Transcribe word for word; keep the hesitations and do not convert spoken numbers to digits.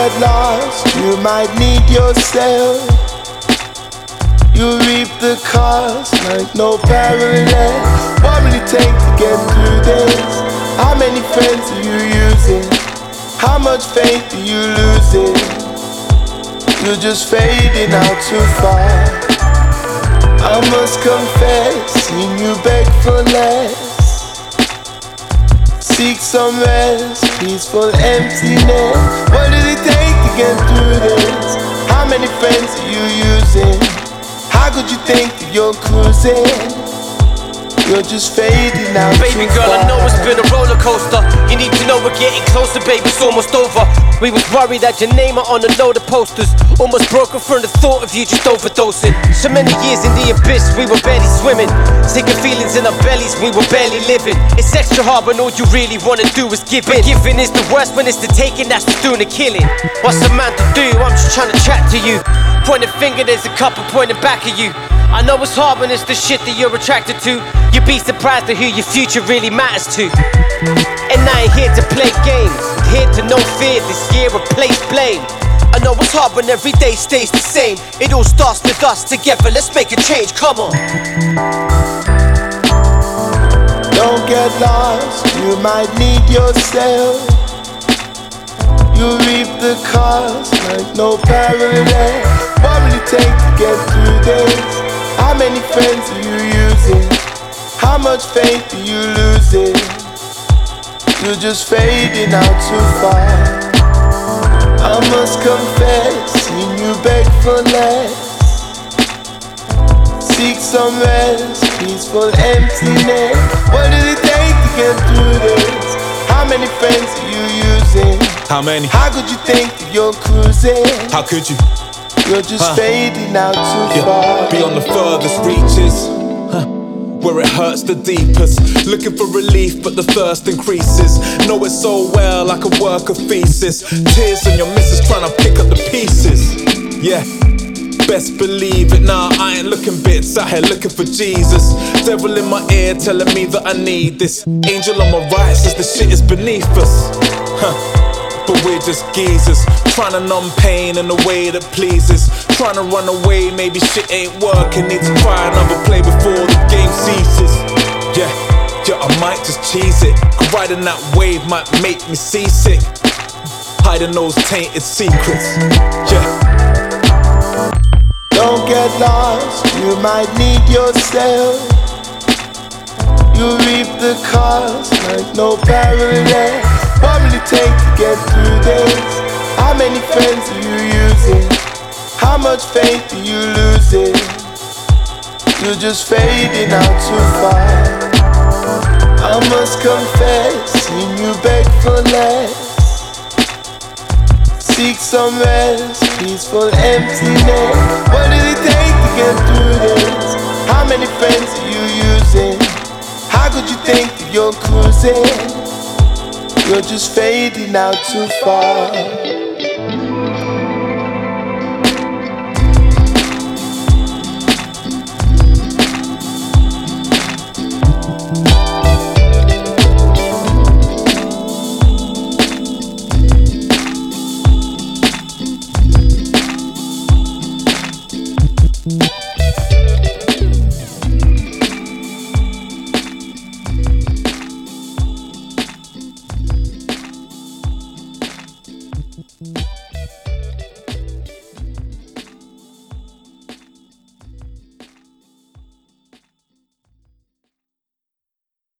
get lost, you might need yourself. You reap the cost like no parallel. What will it take to get through this? How many friends are you using? How much faith are you losing? You're just fading out too far. I must confess, seen you beg for less. Seek some rest, peaceful emptiness. What did it take to get through this? How many friends are you using? How could you think that you're cruising? You're just fading out. Baby too girl, far. I know it's been a roller coaster. You need to know we're getting closer, baby, it's almost over. We was worried that your name are on a load of posters. Almost broken from the thought of you just overdosing. So many years in the abyss, we were barely swimming. Sick of feelings in our bellies, we were barely living. It's extra hard when all you really wanna do is give in. But giving is the worst when it's the taking that's just doing the killing. What's a man to do? I'm just trying to chat to you. Point a finger, there's a couple pointing back at you. I know it's hard when it's the shit that you're attracted to. You'd be surprised to who your future really matters to. And I ain't here to play games, here to no fear this year, replace blame. I know it's hard when every day stays the same. It all starts with us together, let's make a change, come on. Don't get lost, you might need yourself. You reap the cost like no parallel. What will it take to get through this? How many friends are you using? How much faith are you losing? You're just fading out too far. I must confess, seen you beg for less. Seek some rest, peaceful emptiness. What did it take to get through this? How many friends are you using? How many? How could you think that you're cruising? How could you? You're just Huh. fading out too Yeah. far. Beyond the furthest reaches, huh. Where it hurts the deepest. Looking for relief, but the thirst increases. Know it so well, I could work a thesis. Tears on your missus trying to pick up the pieces. Yeah, best believe it. Nah, I ain't looking bits out here looking for Jesus. Devil in my ear telling me that I need this. Angel on my right says the shit is beneath us. Huh. But we're just geezers, trying to numb pain in a way that pleases. Trying to run away, maybe shit ain't working. Need to try another play before the game ceases. Yeah, yeah, I might just cheese it. Riding that wave might make me seasick. Hiding those tainted secrets. Yeah. Don't get lost, you might need yourself. You reap the cost like no parallel. What will it take to get through this? How many friends are you using? How much faith are you losing? You're just fading out too far. I must confess, seen you beg for less. Seek some rest, peaceful emptiness. What did it take to get through this? How many friends are you using? How could you think that you're cruising? You're just fading out too far. Thank you.